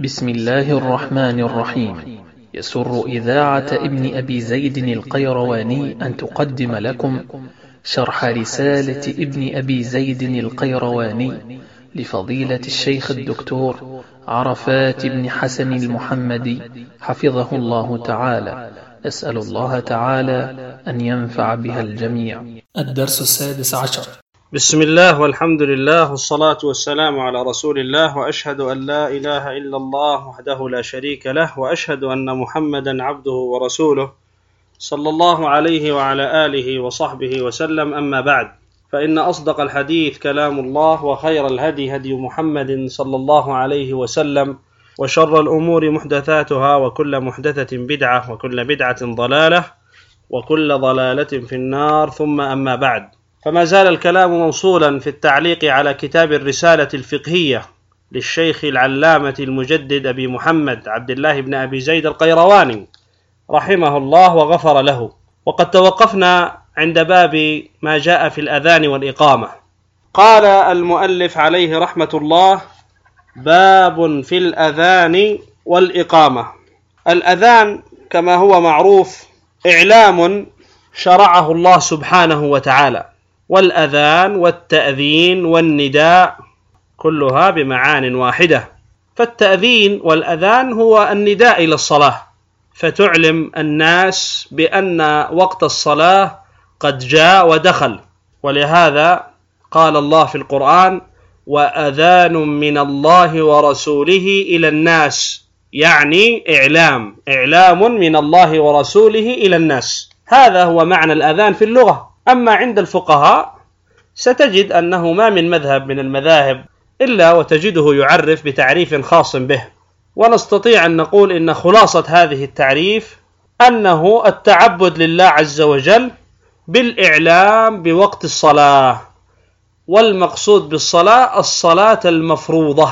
بسم الله الرحمن الرحيم. يسر إذاعة ابن أبي زيد القيرواني أن تقدم لكم شرح رسالة ابن أبي زيد القيرواني لفضيلة الشيخ الدكتور عرفات بن حسن المحمدي حفظه الله تعالى. أسأل الله تعالى أن ينفع بها الجميع. الدرس 16. بسم الله والحمد لله والصلاة والسلام على رسول الله، وأشهد أن لا إله إلا الله وحده لا شريك له، وأشهد أن محمدا عبده ورسوله صلى الله عليه وعلى آله وصحبه وسلم. أما بعد، فإن أصدق الحديث كلام الله، وخير الهدي هدي محمد صلى الله عليه وسلم، وشر الأمور محدثاتها، وكل محدثة بدعة، وكل بدعة ضلالة، وكل ضلالة في النار. ثم أما بعد، فما زال الكلام موصولا في التعليق على كتاب الرسالة الفقهية للشيخ العلامة المجدد أبي محمد عبد الله بن أبي زيد القيرواني رحمه الله وغفر له. وقد توقفنا عند باب ما جاء في الأذان والإقامة. قال المؤلف عليه رحمة الله: باب في الأذان والإقامة. الأذان كما هو معروف إعلام شرعه الله سبحانه وتعالى، والأذان والتأذين والنداء كلها بمعان واحدة. فالتأذين والأذان هو النداء إلى الصلاة، فتعلم الناس بأن وقت الصلاة قد جاء ودخل. ولهذا قال الله في القرآن: وأذان من الله ورسوله إلى الناس، يعني إعلام من الله ورسوله إلى الناس. هذا هو معنى الأذان في اللغة. أما عند الفقهاء ستجد أنه ما من مذهب من المذاهب إلا وتجده يعرف بتعريف خاص به، ونستطيع أن نقول إن خلاصة هذه التعريف أنه التعبد لله عز وجل بالإعلام بوقت الصلاة، والمقصود بالصلاة الصلاة المفروضة،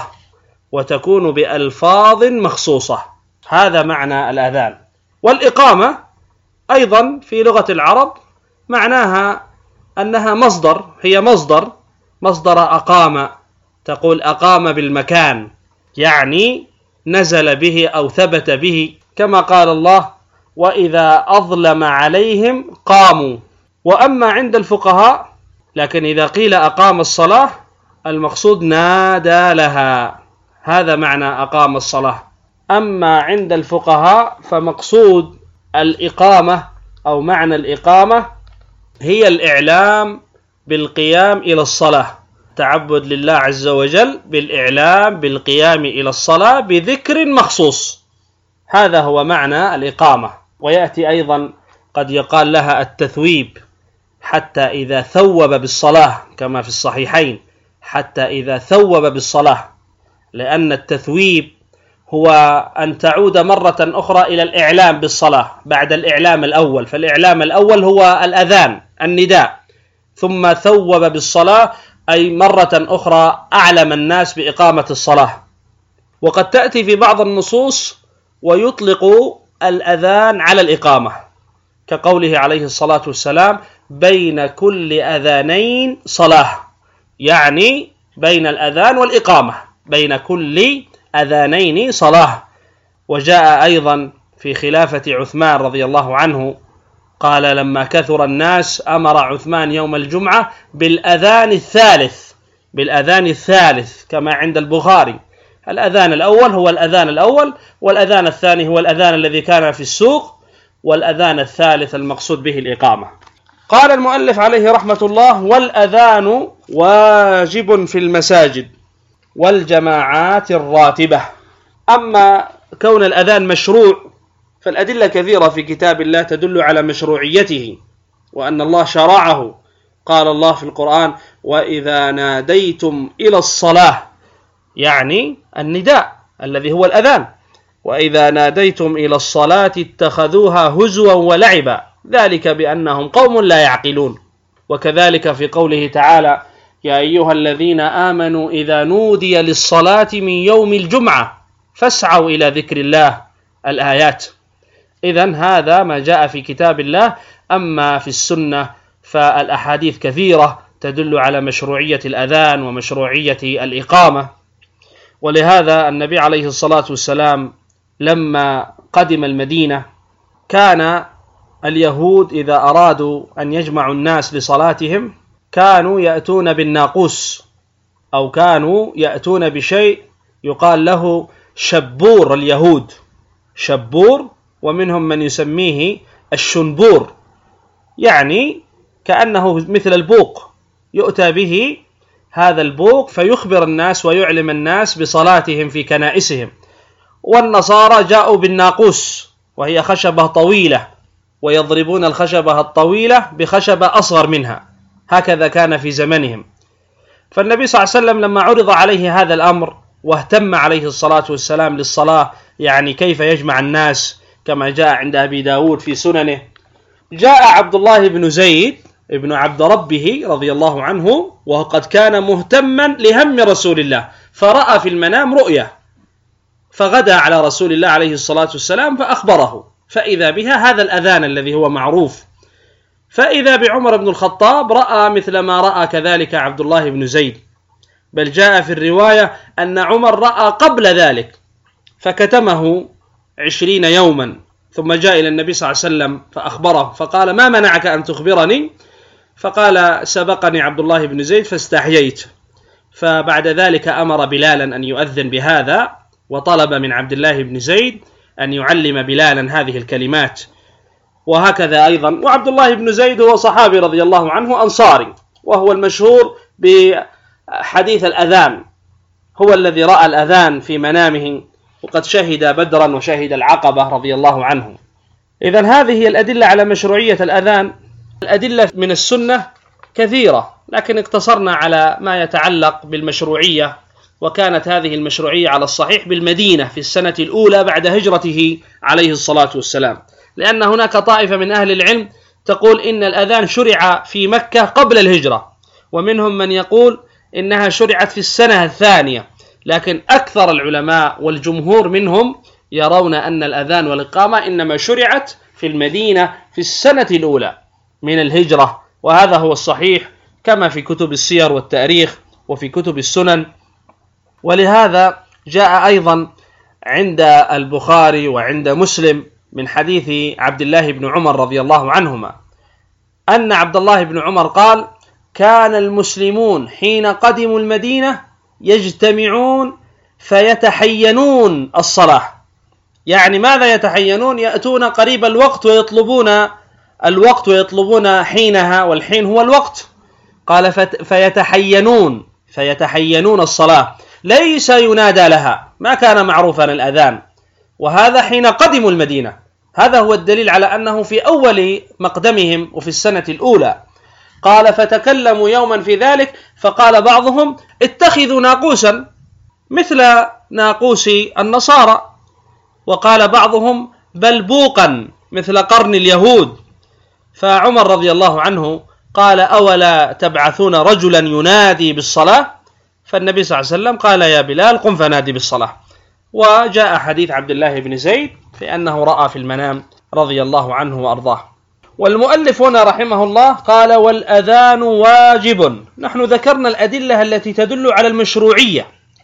وتكون بألفاظ مخصوصة. هذا معنى الأذان. والإقامة أيضا في لغة العرب معناها أنها مصدر، هي مصدر أقام. تقول أقام بالمكان، يعني نزل به أو ثبت به، كما قال الله: وإذا أظلم عليهم قاموا. وأما عند الفقهاء، لكن إذا قيل أقام الصلاة المقصود نادى لها، هذا معنى أقام الصلاة. أما عند الفقهاء فمقصود الإقامة أو معنى الإقامة هي الإعلام بالقيام إلى الصلاة، تعبد لله عز وجل بالإعلام بالقيام إلى الصلاة بذكر مخصوص. هذا هو معنى الإقامة. ويأتي أيضا قد يقال لها التثويب، حتى إذا ثوب بالصلاة، كما في الصحيحين: حتى إذا ثوب بالصلاة، لأن التثويب هو أن تعود مرة أخرى إلى الإعلام بالصلاة بعد الإعلام الأول. فالإعلام الأول هو الأذان النداء، ثم ثوب بالصلاة أي مرة أخرى أعلم الناس بإقامة الصلاة. وقد تأتي في بعض النصوص ويطلق الأذان على الإقامة، كقوله عليه الصلاة والسلام: بين كل أذانين صلاة، يعني بين الأذان والإقامة، بين كل أذانين صلاة. وجاء أيضا في خلافة عثمان رضي الله عنه، قال لما كثر الناس أمر عثمان يوم الجمعة بالأذان الثالث كما عند البخاري. الأذان الأول هو الأذان الأول، والأذان الثاني هو الأذان الذي كان في السوق، والأذان الثالث المقصود به الإقامة. قال المؤلف عليه رحمة الله: والأذان واجب في المساجد والجماعات الراتبة. أما كون الأذان مشروع فالأدلة كثيرة في كتاب الله تدل على مشروعيته، وأن الله شرعه. قال الله في القرآن: وإذا ناديتم إلى الصلاة، يعني النداء الذي هو الأذان: وإذا ناديتم إلى الصلاة اتخذوها هزوا ولعبا، ذلك بأنهم قوم لا يعقلون. وكذلك في قوله تعالى: يا أيها الذين آمنوا إذا نودي للصلاة من يوم الجمعة فاسعوا إلى ذكر الله، الآيات. إذن هذا ما جاء في كتاب الله. أما في السنة فالأحاديث كثيرة تدل على مشروعية الأذان ومشروعية الإقامة. ولهذا النبي عليه الصلاة والسلام لما قدم المدينة كان اليهود إذا أرادوا أن يجمعوا الناس لصلاتهم كانوا يأتون بالناقوس، أو كانوا يأتون بشيء يقال له شبور اليهود، شبور، ومنهم من يسميه الشنبور، يعني كأنه مثل البوق، يؤتى به هذا البوق فيخبر الناس ويعلم الناس بصلاتهم في كنائسهم. والنصارى جاءوا بالناقوس، وهي خشبة طويلة، ويضربون الخشبة الطويلة بخشبة أصغر منها، هكذا كان في زمنهم. فالنبي صلى الله عليه وسلم لما عرض عليه هذا الأمر واهتم عليه الصلاة والسلام للصلاة، يعني كيف يجمع الناس كما جاء عند أبي داود في سننه، جاء عبد الله بن زيد ابن عبد ربه رضي الله عنه وقد كان مهتما لهم رسول الله، فرأى في المنام رؤية، فغدا على رسول الله عليه الصلاة والسلام فأخبره، فإذا بها هذا الأذان الذي هو معروف، فإذا بعمر بن الخطاب رأى مثل ما رأى كذلك عبد الله بن زيد، بل جاء في الرواية أن عمر رأى قبل ذلك فكتمه 20 يوما، ثم جاء إلى النبي صلى الله عليه وسلم فأخبره، فقال: ما منعك أن تخبرني؟ فقال: سبقني عبد الله بن زيد فاستحييت. فبعد ذلك أمر بلالا أن يؤذن بهذا، وطلب من عبد الله بن زيد أن يعلم بلالا هذه الكلمات. وهكذا أيضا، وعبد الله بن زيد هو صحابي رضي الله عنه أنصاري، وهو المشهور بحديث الأذان، هو الذي رأى الأذان في منامه، وقد شهد بدرا وشهد العقبة رضي الله عنه. إذن هذه هي الأدلة على مشروعية الأذان. الأدلة من السنة كثيرة، لكن اقتصرنا على ما يتعلق بالمشروعية، وكانت هذه المشروعية على الصحيح بالمدينة في السنة الأولى بعد هجرته عليه الصلاة والسلام، لأن هناك طائفة من أهل العلم تقول إن الأذان شرع في مكة قبل الهجرة، ومنهم من يقول إنها شرعت في السنة الثانية، لكن أكثر العلماء والجمهور منهم يرون أن الأذان والإقامة إنما شرعت في المدينة في السنة الأولى من الهجرة، وهذا هو الصحيح كما في كتب السير والتاريخ وفي كتب السنن. ولهذا جاء أيضا عند البخاري وعند مسلم من حديث عبد الله بن عمر رضي الله عنهما أن عبد الله بن عمر قال: كان المسلمون حين قدموا المدينة يجتمعون فيتحينون الصلاة. يعني ماذا يتحينون؟ يأتون قريب الوقت ويطلبون حينها، والحين هو الوقت. قال: فيتحينون الصلاة، ليس ينادى لها، ما كان معروفا الأذان، وهذا حين قدموا المدينة. هذا هو الدليل على أنه في أول مقدمهم وفي السنة الأولى. قال: فتكلموا يوما في ذلك، فقال بعضهم: اتخذوا ناقوسا مثل ناقوس النصارى، وقال بعضهم: بل بوقا مثل قرن اليهود. فعمر رضي الله عنه قال: أولا تبعثون رجلا ينادي بالصلاة؟ فالنبي صلى الله عليه وسلم قال: يا بلال قم فنادي بالصلاة. وجاء حديث عبد الله بن زيد في أنه رأى في المنام رضي الله عنه وأرضاه. والمؤلف هنا رحمه الله قال: والأذان واجب. نحن ذكرنا الأدلة التي تدل على المشروعية،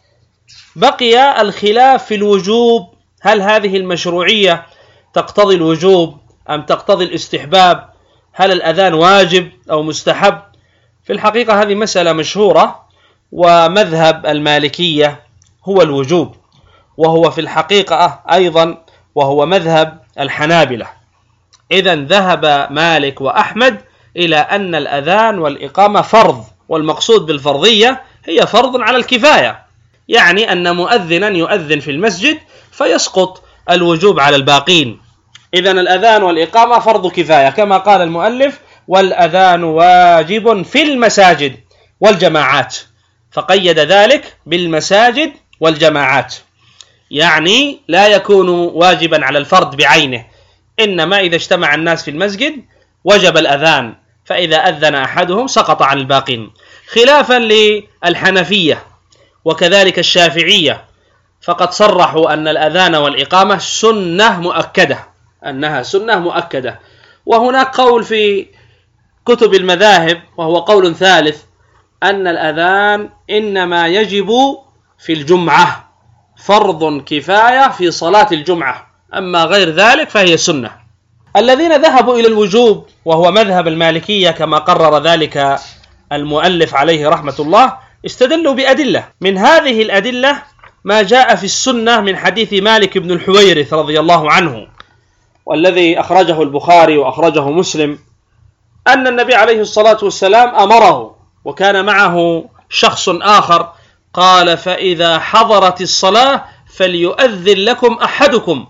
بقي الخلاف في الوجوب، هل هذه المشروعية تقتضي الوجوب أم تقتضي الاستحباب؟ هل الأذان واجب أو مستحب؟ في الحقيقة هذه مسألة مشهورة، ومذهب المالكية هو الوجوب، وهو في الحقيقة أيضا وهو مذهب الحنابلة. إذن ذهب مالك وأحمد إلى أن الأذان والإقامة فرض، والمقصود بالفرضية هي فرض على الكفاية، يعني أن مؤذنا يؤذن في المسجد فيسقط الوجوب على الباقين. إذن الأذان والإقامة فرض كفاية، كما قال المؤلف: والأذان واجب في المساجد والجماعات، فقيد ذلك بالمساجد والجماعات، يعني لا يكون واجبا على الفرد بعينه، إنما إذا اجتمع الناس في المسجد وجب الأذان، فإذا أذن أحدهم سقط عن الباقين، خلافا للحنفية وكذلك الشافعية، فقد صرحوا أن الأذان والإقامة سنة مؤكدة، أنها سنة مؤكدة. وهناك قول في كتب المذاهب وهو قول ثالث، أن الأذان إنما يجب في الجمعة، فرض كفاية في صلاة الجمعة، أما غير ذلك فهي سنة. الذين ذهبوا إلى الوجوب وهو مذهب المالكية كما قرر ذلك المؤلف عليه رحمة الله، استدلوا بأدلة. من هذه الأدلة ما جاء في السنة من حديث مالك بن الحويرث رضي الله عنه، والذي أخرجه البخاري وأخرجه مسلم، أن النبي عليه الصلاة والسلام أمره وكان معه شخص آخر، قال: فإذا حضرت الصلاة فليؤذن لكم أحدكم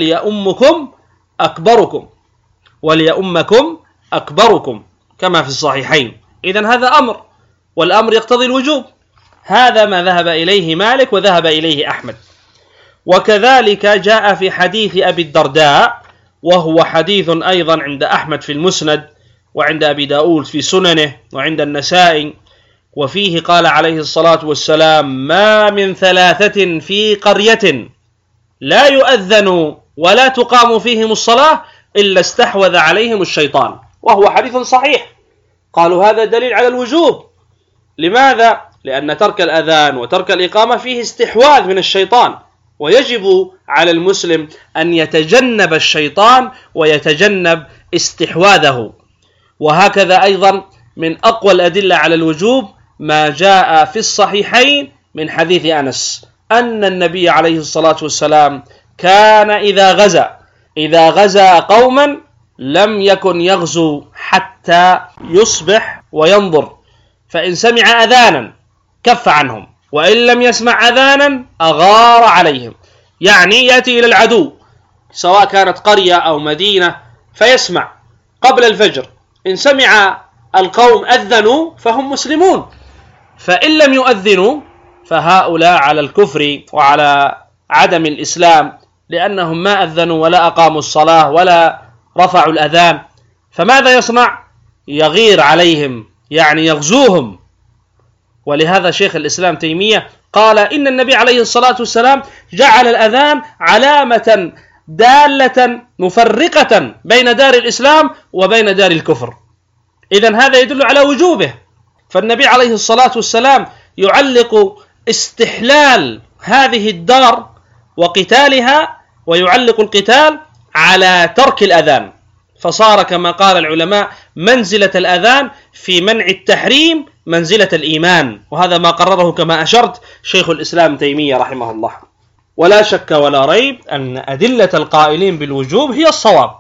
وليؤمكم أكبركم كما في الصحيحين. إذن هذا أمر، والأمر يقتضي الوجوب. هذا ما ذهب إليه مالك وذهب إليه أحمد. وكذلك جاء في حديث أبي الدرداء، وهو حديث أيضا عند أحمد في المسند، وعند أبي داود في سننه، وعند النسائي، وفيه قال عليه الصلاة والسلام: ما من ثلاثة في قرية لا يؤذن ولا تقام فيهم الصلاة إلا استحوذ عليهم الشيطان. وهو حديث صحيح. قالوا هذا دليل على الوجوب. لماذا؟ لأن ترك الأذان وترك الإقامة فيه استحواذ من الشيطان، ويجب على المسلم أن يتجنب الشيطان ويتجنب استحواذه. وهكذا أيضا من أقوى الأدلة على الوجوب ما جاء في الصحيحين من حديث أنس أن النبي عليه الصلاة والسلام كان إذا غزا قوما لم يكن يغزو حتى يصبح وينظر، فإن سمع أذانا كف عنهم، وإن لم يسمع أذانا أغار عليهم. يعني يأتي إلى العدو سواء كانت قرية أو مدينة فيسمع قبل الفجر، إن سمع القوم أذنوا فهم مسلمون، فإن لم يؤذنوا فهؤلاء على الكفر وعلى عدم الإسلام، لأنهم ما أذنوا ولا أقاموا الصلاة ولا رفعوا الأذان. فماذا يصنع؟ يغير عليهم، يعني يغزوهم. ولهذا شيخ الإسلام تيمية قال إن النبي عليه الصلاة والسلام جعل الأذان علامة دالة مفرقة بين دار الإسلام وبين دار الكفر. إذن هذا يدل على وجوبه. فالنبي عليه الصلاة والسلام يعلق استحلال هذه الدار وقتالها، ويعلق القتال على ترك الأذان، فصار كما قال العلماء منزلة الأذان في منع التحريم منزلة الإيمان. وهذا ما قرره كما أشرت شيخ الإسلام تيمية رحمه الله. ولا شك ولا ريب أن أدلة القائلين بالوجوب هي الصواب،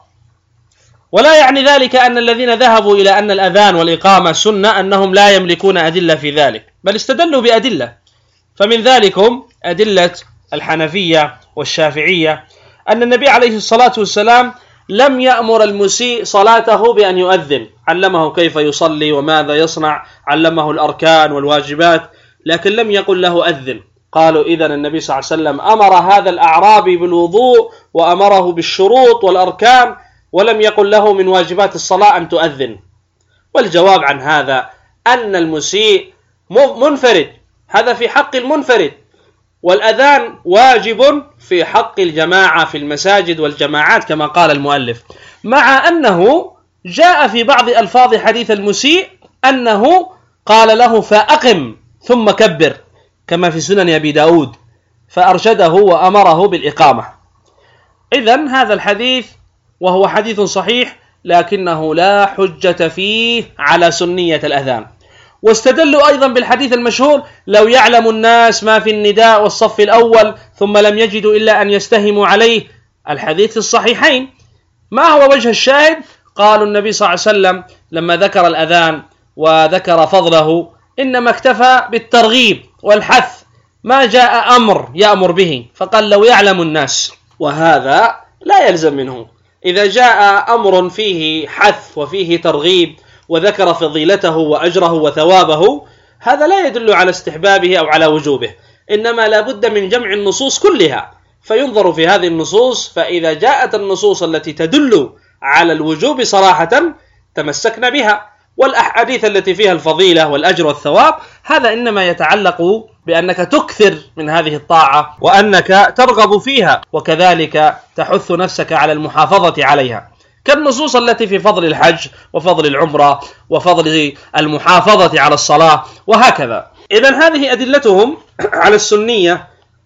ولا يعني ذلك أن الذين ذهبوا إلى أن الأذان والإقامة سنة أنهم لا يملكون أدلة في ذلك، بل استدلوا بأدلة. فمن ذلكم أدلة الحنفية والشافعية أن النبي عليه الصلاة والسلام لم يأمر المسيء صلاته بأن يؤذن، علمه كيف يصلي وماذا يصنع، علمه الأركان والواجبات، لكن لم يقل له أذن. قالوا إذن النبي صلى الله عليه وسلم أمر هذا الأعرابي بالوضوء وأمره بالشروط والأركان، ولم يقل له من واجبات الصلاة أن تؤذن. والجواب عن هذا أن المسيء منفرد، هذا في حق المنفرد، والأذان واجب في حق الجماعة في المساجد والجماعات كما قال المؤلف، مع أنه جاء في بعض ألفاظ حديث المسيء أنه قال له فأقم ثم كبر كما في سنن أبي داود، فأرشده وأمره بالإقامة. إذن هذا الحديث وهو حديث صحيح لكنه لا حجة فيه على سنية الأذان. واستدلوا أيضا بالحديث المشهور لو يعلم الناس ما في النداء والصف الأول ثم لم يجدوا إلا أن يستهموا عليه، الحديث في الصحيحين. ما هو وجه الشاهد؟ قالوا النبي صلى الله عليه وسلم لما ذكر الأذان وذكر فضله إنما اكتفى بالترغيب والحث، ما جاء أمر يأمر به، فقال لو يعلم الناس، وهذا لا يلزم منه. إذا جاء أمر فيه حث وفيه ترغيب وذكر فضيلته وأجره وثوابه، هذا لا يدل على استحبابه أو على وجوبه، إنما لا بد من جمع النصوص كلها، فينظر في هذه النصوص، فإذا جاءت النصوص التي تدل على الوجوب صراحة تمسكنا بها، والأحاديث التي فيها الفضيلة والأجر والثواب هذا إنما يتعلق بأنك تكثر من هذه الطاعة وأنك ترغب فيها، وكذلك تحث نفسك على المحافظة عليها، كالنصوص التي في فضل الحج وفضل العمرة وفضل المحافظة على الصلاة وهكذا. إذن هذه أدلتهم على السنية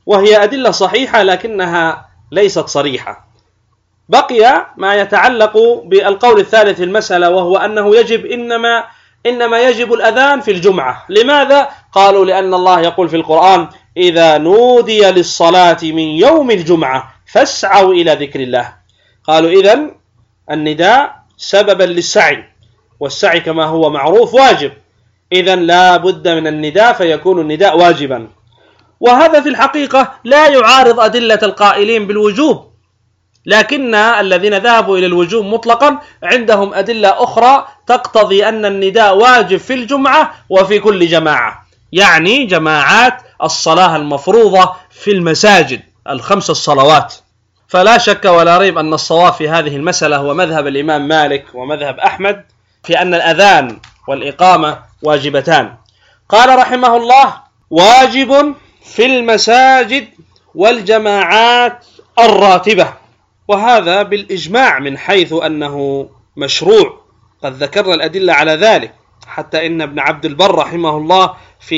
وهي أدلة صحيحة لكنها ليست صريحة. بقي ما يتعلق بالقول الثالث في المسألة، وهو أنه يجب إنما يجب الأذان في الجمعة. لماذا؟ قالوا لأن الله يقول في القرآن: إذا نودي للصلاة من يوم الجمعة فاسعوا إلى ذكر الله. قالوا إذن النداء سببا للسعي، والسعي كما هو معروف واجب، إذن لا بد من النداء فيكون النداء واجبا. وهذا في الحقيقة لا يعارض أدلة القائلين بالوجوب، لكن الذين ذهبوا إلى الوجوب مطلقا عندهم أدلة أخرى تقتضي أن النداء واجب في الجمعة وفي كل جماعة، يعني جماعات الصلاة المفروضة في المساجد ال5 الصلوات. فلا شك ولا ريب أن الصواب في هذه المسألة هو مذهب الإمام مالك ومذهب أحمد في أن الأذان والإقامة واجبتان. قال رحمه الله: واجب في المساجد والجماعات الراتبة، وهذا بالإجماع من حيث أنه مشروع، قد ذكرنا الأدلة على ذلك، حتى إن ابن عبد البر رحمه الله في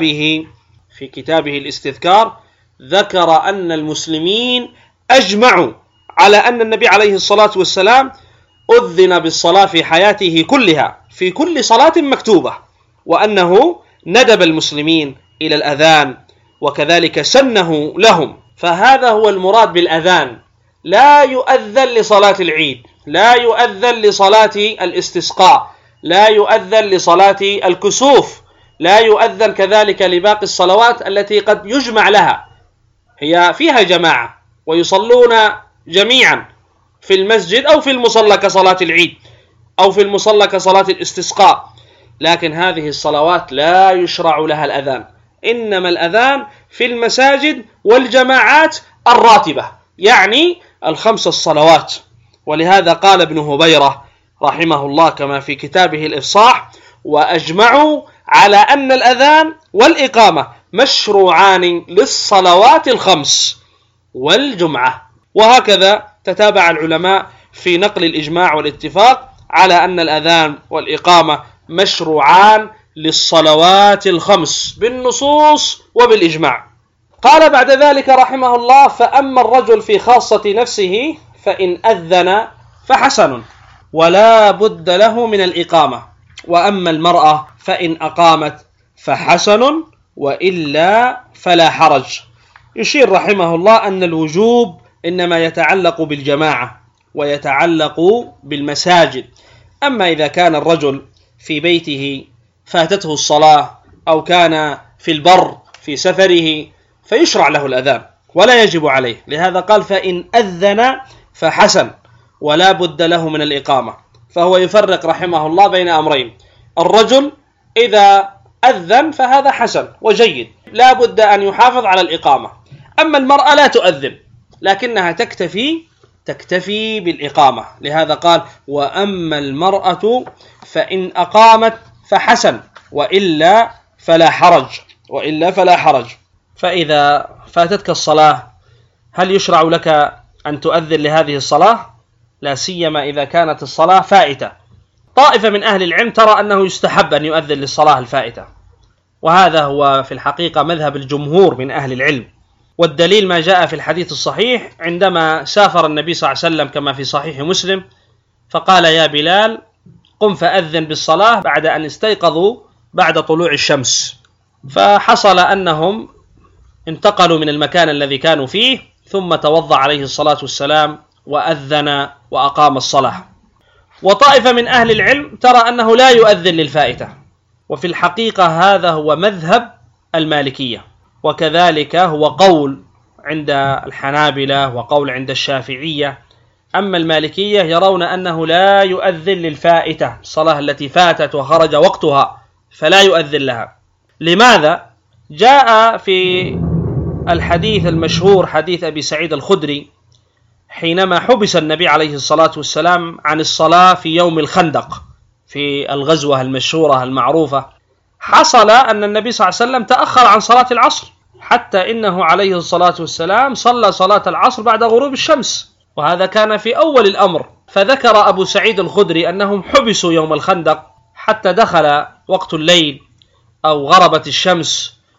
كتابه الاستذكار ذكر أن المسلمين أجمعوا على أن النبي عليه الصلاة والسلام أذن بالصلاة في حياته كلها في كل صلاة مكتوبة، وأنه ندب المسلمين إلى الأذان وكذلك سنه لهم. فهذا هو المراد بالأذان، لا يؤذن لصلاة العيد، لا يؤذن لصلاة الاستسقاء، لا يؤذن لصلاة الكسوف، لا يؤذن كذلك لباقي الصلوات التي قد يجمع لها، هي فيها جماعة ويصلون جميعا في المسجد أو في المصلى كصلاة العيد أو في المصلى كصلاة الاستسقاء، لكن هذه الصلوات لا يشرع لها الأذان، إنما الأذان في المساجد والجماعات الراتبة، يعني ال5 الصلوات. ولهذا قال ابن هبيرة رحمه الله كما في كتابه الإفصاح: وأجمعوا على أن الأذان والإقامة مشروعان للصلوات ال5 والجمعة. وهكذا تتابع العلماء في نقل الإجماع والاتفاق على أن الأذان والإقامة مشروعان للصلوات ال5 بالنصوص وبالإجماع. قال بعد ذلك رحمه الله: فأما الرجل في خاصة نفسه فإن أذن فحسن ولا بد له من الإقامة، وأما المرأة فإن أقامت فحسن وإلا فلا حرج. يشير رحمه الله أن الوجوب إنما يتعلق بالجماعة ويتعلق بالمساجد، أما إذا كان الرجل في بيته فاتته الصلاة أو كان في البر في سفره فيشرع له الأذان ولا يجب عليه. لهذا قال: فإن أذن فحسن ولا بد له من الإقامة. فهو يفرق رحمه الله بين أمرين: الرجل إذا أذن فهذا حسن وجيد، لا بد أن يحافظ على الإقامة. أما المرأة لا تؤذن لكنها تكتفي بالإقامة، لهذا قال: وأما المرأة فإن أقامت فحسن وإلا فلا حرج. فإذا فاتتك الصلاة هل يشرع لك أن تؤذن لهذه الصلاة؟ لا سيما إذا كانت الصلاة فائتة. طائفة من أهل العلم ترى أنه يستحب أن يؤذن للصلاة الفائتة، وهذا هو في الحقيقة مذهب الجمهور من أهل العلم. والدليل ما جاء في الحديث الصحيح عندما سافر النبي صلى الله عليه وسلم كما في صحيح مسلم، فقال: يا بلال قم فأذن بالصلاة بعد أن استيقظوا بعد طلوع الشمس. فحصل أنهم انتقلوا من المكان الذي كانوا فيه، ثم توضأ عليه الصلاة والسلام وأذن وأقام الصلاة. وطائفة من أهل العلم ترى أنه لا يؤذن للفائتة، وفي الحقيقة هذا هو مذهب المالكية، وكذلك هو قول عند الحنابلة وقول عند الشافعية. أما المالكية يرون أنه لا يؤذن للفائتة، الصلاة التي فاتت وخرج وقتها فلا يؤذن لها. لماذا؟ جاء في الحديث المشهور حديث أبي سعيد الخدري حينما حبس النبي عليه الصلاة والسلام عن الصلاة في يوم الخندق في الغزوة المشهورة المعروفة، حصل أن النبي صلى الله عليه وسلم تأخر عن صلاة العصر، حتى إنه عليه الصلاة والسلام صلى صلاة العصر بعد غروب الشمس، وهذا كان في أول الأمر. فذكر أبو سعيد الخدري أنهم حبسوا يوم الخندق حتى دخل وقت الليل أو غربت الشمس،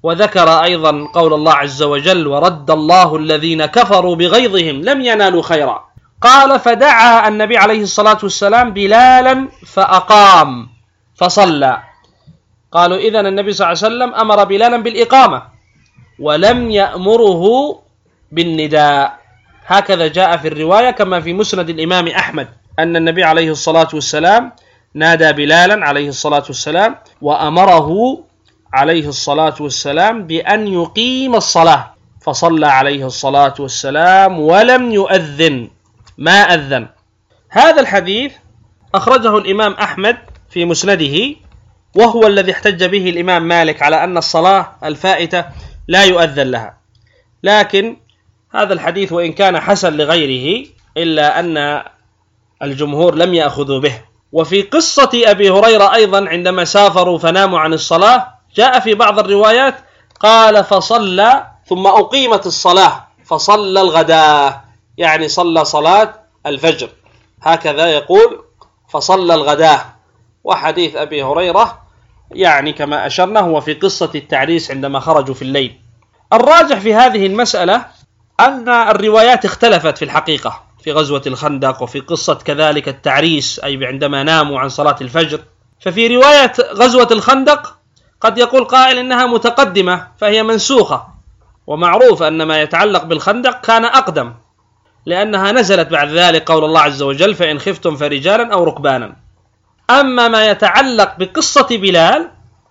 وذكر أيضا قول الله عز وجل: ورد الله الذين كفروا بغيظهم لم ينالوا خيرا. قال: فدعا النبي عليه الصلاة والسلام بلالا فأقام فصلى. قالوا: إذن النبي صلى الله عليه وسلم أمر بلالا بالإقامة ولم يأمره بالنداء. هكذا جاء في الرواية كما في مسند الإمام أحمد أن النبي عليه الصلاة والسلام نادى بلالا عليه الصلاة والسلام وأمره عليه الصلاة والسلام بأن يقيم الصلاة، فصلى عليه الصلاة والسلام ولم يؤذن، ما أذن. هذا الحديث أخرجه الإمام أحمد في مسنده، وهو الذي احتج به الإمام مالك على أن الصلاة الفائتة لا يؤذن لها. لكن هذا الحديث وإن كان حسن لغيره إلا أن الجمهور لم يأخذوا به. وفي قصة أبي هريرة أيضا عندما سافروا فناموا عن الصلاة جاء في بعض الروايات قال: فصلى ثم أقيمت الصلاة فصلى الغداء، يعني صلى صلاة الفجر، هكذا يقول فصلى الغداء. وحديث أبي هريرة يعني كما أشرنا هو في قصة التعريس عندما خرجوا في الليل. الراجح في هذه المسألة أن الروايات اختلفت في الحقيقة في غزوة الخندق وفي قصة كذلك التعريس أي عندما ناموا عن صلاة الفجر. ففي رواية غزوة الخندق قد يقول قائل إنها متقدمة فهي منسوخة، ومعروف أن ما يتعلق بالخندق كان أقدم لأنها نزلت بعد ذلك قول الله عز وجل: فإن خفتم فرجالا أو ركبانا. أما ما يتعلق بقصة بلال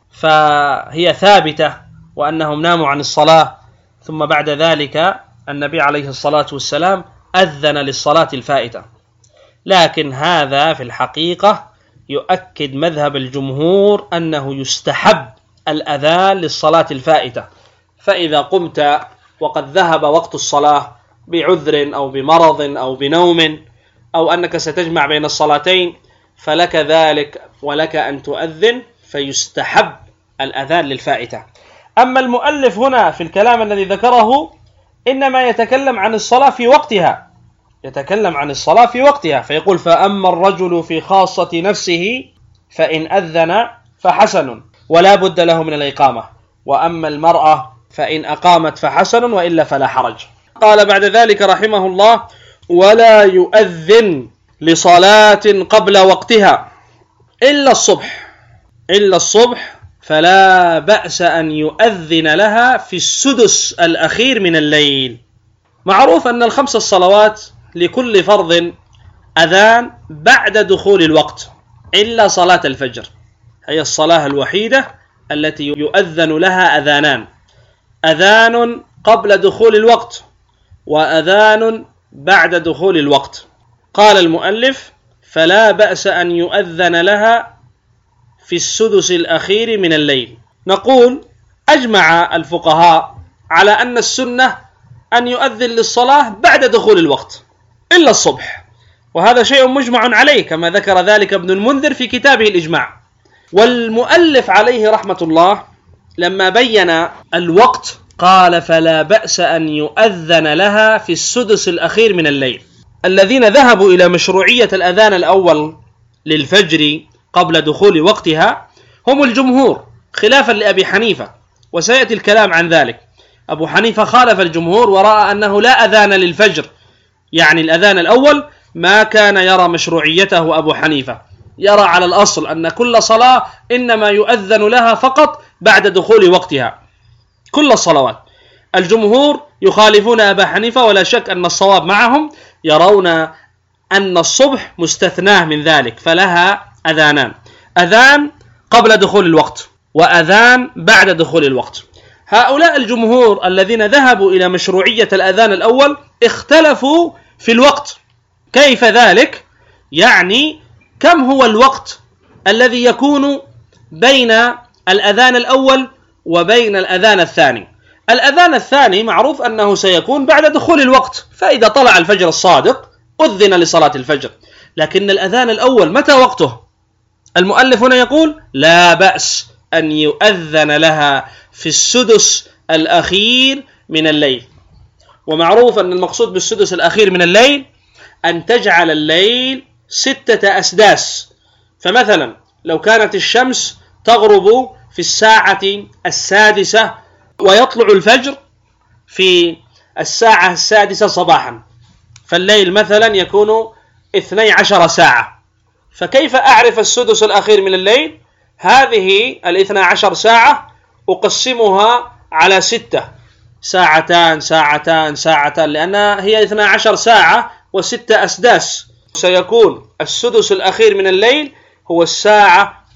فهي ثابتة وأنهم ناموا عن الصلاة، ثم بعد ذلك النبي عليه الصلاة والسلام أذن للصلاة الفائتة. لكن هذا في الحقيقة يؤكد مذهب الجمهور أنه يستحب الأذان للصلاة الفائتة. فإذا قمت وقد ذهب وقت الصلاة بعذر أو بمرض أو بنوم أو أنك ستجمع بين الصلاتين فلك ذلك ولك أن تؤذن، فيستحب الأذان للفائتة. أما المؤلف هنا في الكلام الذي ذكره إنما يتكلم عن الصلاة في وقتها، يتكلم عن الصلاة في وقتها، فيقول: فأما الرجل في خاصة نفسه فإن أذن فحسن ولا بد له من الإقامة، وأما المرأة فإن أقامت فحسن وإلا فلا حرج. قال بعد ذلك رحمه الله: ولا يؤذن لصلاة قبل وقتها إلا الصبح فلا بأس أن يؤذن لها في السدس الأخير من الليل. معروف أن الخمس الصلوات لكل فرض أذان بعد دخول الوقت إلا صلاة الفجر، هي الصلاة الوحيدة التي يؤذن لها أذانان: أذان قبل دخول الوقت وأذان بعد دخول الوقت. قال المؤلف: فلا بأس أن يؤذن لها في السدس الأخير من الليل. نقول: أجمع الفقهاء على أن السنة أن يؤذن للصلاة بعد دخول الوقت إلا الصبح، وهذا شيء مجمع عليه كما ذكر ذلك ابن المنذر في كتابه الإجماع. والمؤلف عليه رحمة الله لما بين الوقت قال: فلا بأس أن يؤذن لها في السدس الأخير من الليل. الذين ذهبوا إلى مشروعية الأذان الأول للفجر قبل دخول وقتها هم الجمهور خلافا لأبي حنيفة، وسيأتي الكلام عن ذلك. أبو حنيفة خالف الجمهور ورأى أنه لا أذان للفجر، يعني الأذان الأول ما كان يرى مشروعيته أبو حنيفة، يرى على الأصل أن كل صلاة إنما يؤذن لها فقط بعد دخول وقتها، كل الصلوات. الجمهور يخالفون أبا حنيفة، ولا شك أن الصواب معهم، يرون أن الصبح مستثناه من ذلك، فلها أذانان: أذان قبل دخول الوقت وأذان بعد دخول الوقت. هؤلاء الجمهور الذين ذهبوا إلى مشروعية الأذان الأول اختلفوا في الوقت. كيف ذلك؟ يعني كم هو الوقت الذي يكون بين الأذان الأول وبين الأذان الثاني؟ الأذان الثاني معروف أنه سيكون بعد دخول الوقت، فإذا طلع الفجر الصادق أذن لصلاة الفجر. لكن الأذان الأول متى وقته؟ المؤلف هنا يقول: لا بأس أن يؤذن لها في السدس الأخير من الليل. ومعروف أن المقصود بالسدس الأخير من الليل أن تجعل الليل 6 أسداس. فمثلا لو كانت الشمس تغرب في الساعة 6 ويطلع الفجر في الساعة 6 صباحا، فالليل مثلا يكون 12 ساعة، فكيف أعرف السدس الأخير من الليل؟ هذه 12 ساعة أقسمها على 6، ساعتان ساعتان ساعتان، لأنها هي 12 ساعة و6 أسداس، سيكون السدس الأخير من الليل هو الساعة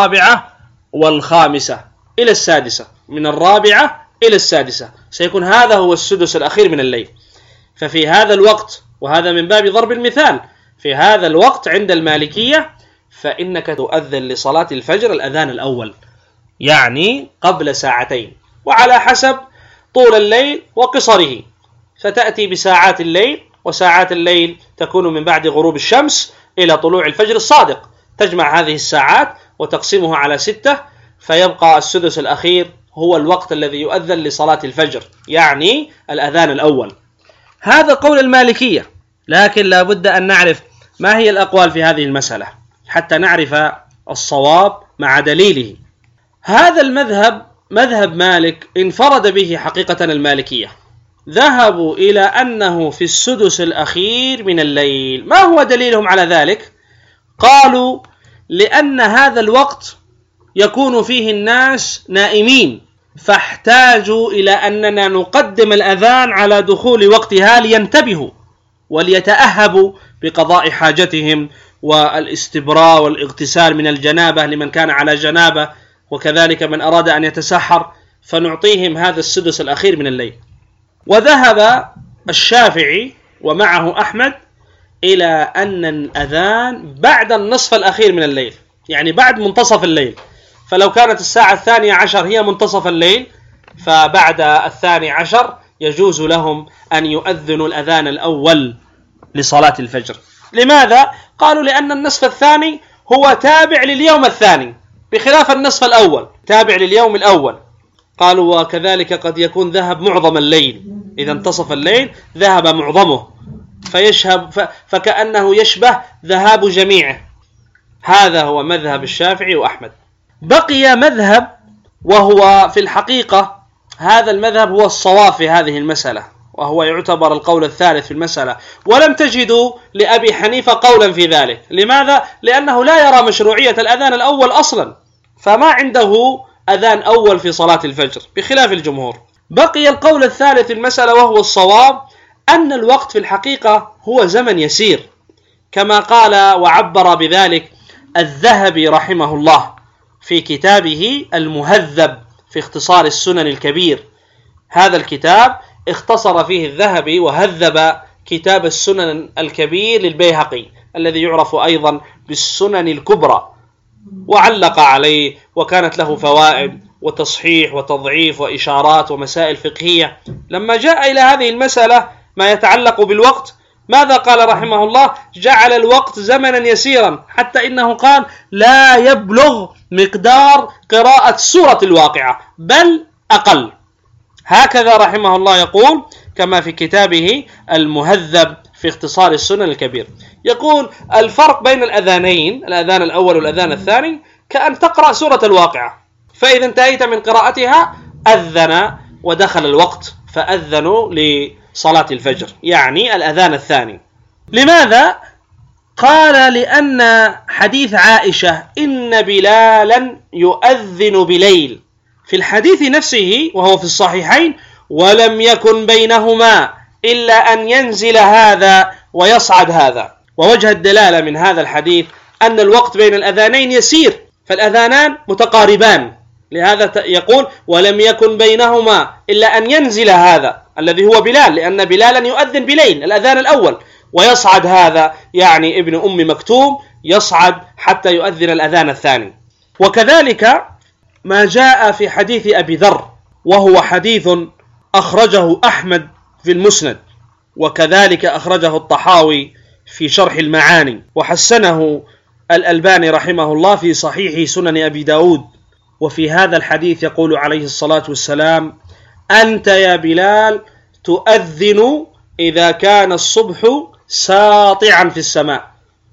4:05 إلى 6، من 4 إلى 6 سيكون هذا هو السدس الأخير من الليل. ففي هذا الوقت، وهذا من باب ضرب المثال، في هذا الوقت عند المالكية فإنك تؤذن لصلاة الفجر الأذان الأول، يعني قبل ساعتين، وعلى حسب طول الليل وقصره، فتأتي بساعات الليل، وساعات الليل تكون من بعد غروب الشمس إلى طلوع الفجر الصادق، تجمع هذه الساعات وتقسمها على 6، فيبقى السدس الأخير هو الوقت الذي يؤذن لصلاة الفجر، يعني الأذان الأول. هذا قول المالكية، لكن لا بد أن نعرف ما هي الأقوال في هذه المسألة حتى نعرف الصواب مع دليله. هذا المذهب مذهب مالك انفرد به حقيقة المالكية، ذهبوا إلى أنه في السدس الأخير من الليل. ما هو دليلهم على ذلك؟ قالوا لأن هذا الوقت يكون فيه الناس نائمين، فاحتاجوا إلى أننا نقدم الأذان على دخول وقتها لينتبهوا وليتأهبوا بقضاء حاجتهم والاستبراء والاغتسال من الجنابة لمن كان على جنابة، وكذلك من أراد أن يتسحر، فنعطيهم هذا السدس الأخير من الليل. وذهب الشافعي ومعه أحمد إلى أن الأذان بعد النصف الأخير من الليل، يعني بعد منتصف الليل، فلو كانت الساعة 12 هي منتصف الليل، فبعد 12 يجوز لهم أن يؤذنوا الأذان الأول لصلاة الفجر. لماذا؟ قالوا لأن النصف الثاني هو تابع لليوم الثاني، بخلاف النصف الأول تابع لليوم الأول. قالوا وكذلك قد يكون ذهب معظم الليل، إذا انتصف الليل ذهب معظمه، فكأنه يشبه ذهاب جميعه. هذا هو مذهب الشافعي وأحمد. بقي مذهب، وهو في الحقيقة هذا المذهب هو الصواب في هذه المسألة، وهو يعتبر القول الثالث في المسألة، ولم تجدوا لأبي حنيفة قولا في ذلك. لماذا؟ لأنه لا يرى مشروعية الأذان الأول أصلا، فما عنده أذان أول في صلاة الفجر بخلاف الجمهور. بقي القول الثالث في المسألة وهو الصواب، أن الوقت في الحقيقة هو زمن يسير، كما قال وعبر بذلك الذهبي رحمه الله في كتابه المهذب في اختصار السنن الكبير. هذا الكتاب اختصر فيه الذهبي وهذب كتاب السنن الكبير للبيهقي الذي يعرف أيضا بالسنن الكبرى، وعلق عليه، وكانت له فوائد وتصحيح وتضعيف وإشارات ومسائل فقهية. لما جاء إلى هذه المسألة ما يتعلق بالوقت، ماذا قال رحمه الله؟ جعل الوقت زمنا يسيرا، حتى إنه قال لا يبلغ مقدار قراءة سورة الواقعة، بل أقل. هكذا رحمه الله يقول، كما في كتابه المهذب في اختصار السنن الكبير. يقول الفرق بين الأذانين، الأذان الأول والأذان الثاني، كأن تقرأ سورة الواقعة، فإذا انتهيت من قراءتها أذن ودخل الوقت، فأذنوا لصلاة الفجر، يعني الأذان الثاني. لماذا؟ قال لأن حديث عائشة إن بلالا يؤذن بليل، في الحديث نفسه وهو في الصحيحين ولم يكن بينهما إلا أن ينزل هذا ويصعد هذا. ووجه الدلالة من هذا الحديث أن الوقت بين الأذانين يسير، فالأذانان متقاربان، لهذا يقول ولم يكن بينهما إلا أن ينزل هذا الذي هو بلال، لأن بلالا يؤذن بليل الأذان الأول، ويصعد هذا يعني ابن أم مكتوم يصعد حتى يؤذن الأذان الثاني. وكذلك ما جاء في حديث أبي ذر، وهو حديث أخرجه أحمد في المسند، وكذلك أخرجه الطحاوي في شرح المعاني، وحسنه الألباني رحمه الله في صحيح سنن أبي داود. وفي هذا الحديث يقول عليه الصلاة والسلام أنت يا بلال تؤذن إذا كان الصبح ساطعا في السماء،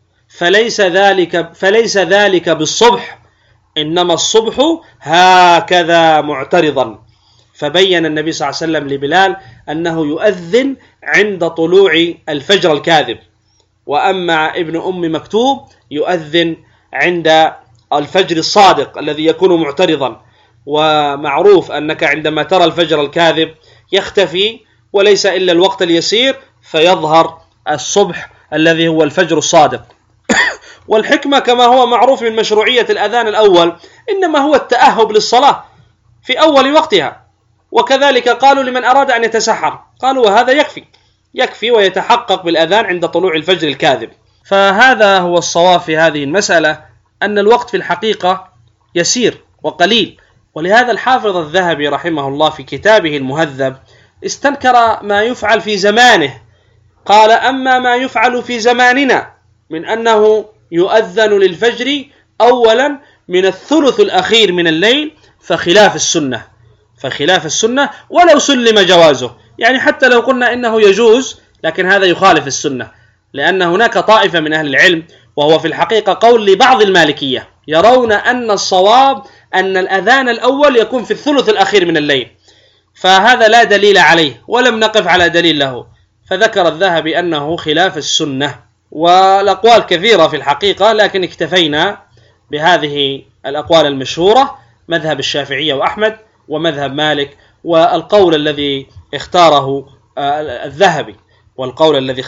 فليس ذلك بالصبح، إنما الصبح هكذا معترضا. فبين النبي صلى الله عليه وسلم لبلال أنه يؤذن عند طلوع الفجر الكاذب، وأما ابن أم مكتوم يؤذن عند الفجر الصادق الذي يكون معترضا. ومعروف أنك عندما ترى الفجر الكاذب يختفي وليس إلا الوقت اليسير فيظهر الصبح الذي هو الفجر الصادق. والحكمة كما هو معروف من مشروعية الأذان الأول إنما هو التأهب للصلاة في أول وقتها، وكذلك قالوا لمن أراد أن يتسحر قالوا وهذا يكفي ويتحقق بالأذان عند طلوع الفجر الكاذب. فهذا هو الصواب في هذه المسألة، أن الوقت في الحقيقة يسير وقليل. ولهذا الحافظ الذهبي رحمه الله في كتابه المهذب استنكر ما يفعل في زمانه، قال أما ما يفعل في زماننا من أنه يؤذن للفجر أولا من الثلث الأخير من الليل فخلاف السنة ولو سلم جوازه، يعني حتى لو قلنا إنه يجوز لكن هذا يخالف السنة، لأن هناك طائفة من أهل العلم وهو في الحقيقة قول لبعض المالكية يرون أن الصواب أن الأذان الأول يكون في الثلث الأخير من الليل، فهذا لا دليل عليه ولم نقف على دليل له، فذكر الذهبي أنه خلاف السنة. والأقوال كثيرة في الحقيقة لكن اكتفينا بهذه الأقوال المشهورة، مذهب الشافعية وأحمد ومذهب مالك والقول الذي اختاره الذهبي والقول الذي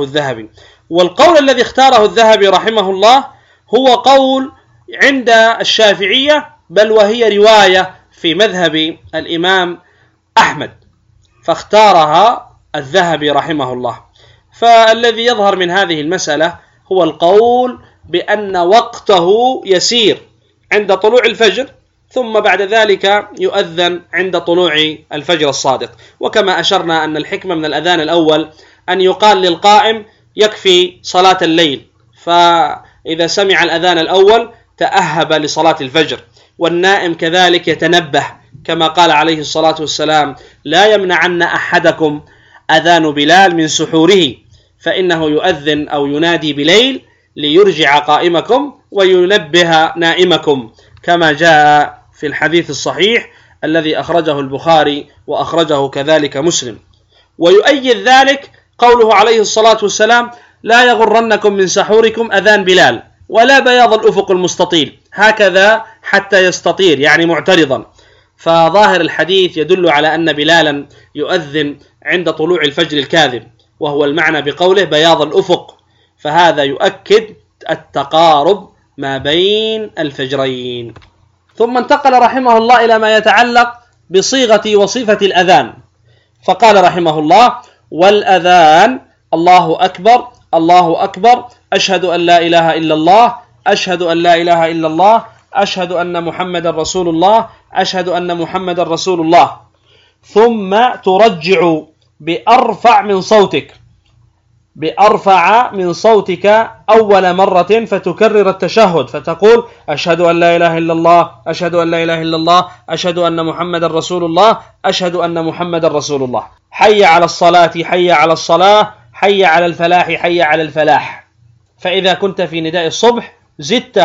اختاره الذهبي رحمه الله هو قول عند الشافعية، بل وهي رواية في مذهب الإمام أحمد، فاختارها الذهبي رحمه الله. فالذي يظهر من هذه المسألة هو القول بأن وقته يسير عند طلوع الفجر ثم بعد ذلك يؤذن عند طلوع الفجر الصادق. وكما أشرنا أن الحكمة من الأذان الأول أن يقال للقائم يكفي صلاة الليل، فإذا سمع الأذان الأول تأهب لصلاة الفجر، والنائم كذلك يتنبه كما قال عليه الصلاة والسلام لا يمنعن أحدكم أذان بلال من سحوره فإنه يؤذن أو ينادي بليل ليرجع قائمكم وينبه نائمكم، كما جاء في الحديث الصحيح الذي أخرجه البخاري وأخرجه كذلك مسلم. ويؤيد ذلك قوله عليه الصلاة والسلام لا يغرنكم من سحوركم أذان بلال ولا بياض الأفق المستطيل هكذا حتى يستطير، يعني معترضا. فظاهر الحديث يدل على أن بلالا يؤذن عند طلوع الفجر الكاذب، وهو المعنى بقوله بياض الأفق، فهذا يؤكد التقارب ما بين الفجرين. ثم انتقل رحمه الله إلى ما يتعلق بصيغة وصفة الأذان، فقال رحمه الله والأذان الله أكبر الله أكبر أشهد أن لا إله إلا الله أشهد أن لا إله إلا الله أشهد أن محمد رسول الله أشهد أن محمد رسول الله، ثم ترجع بأرفع من صوتك أول مرة فتكرر التشهد فتقول أشهد أن لا إله إلا الله أشهد أن لا إله إلا الله أشهد أن محمد رسول الله أشهد أن محمد رسول الله، حي على الصلاة حي على الصلاة حي على الفلاح حي على الفلاح. فإذا كنت في نداء الصبح زدت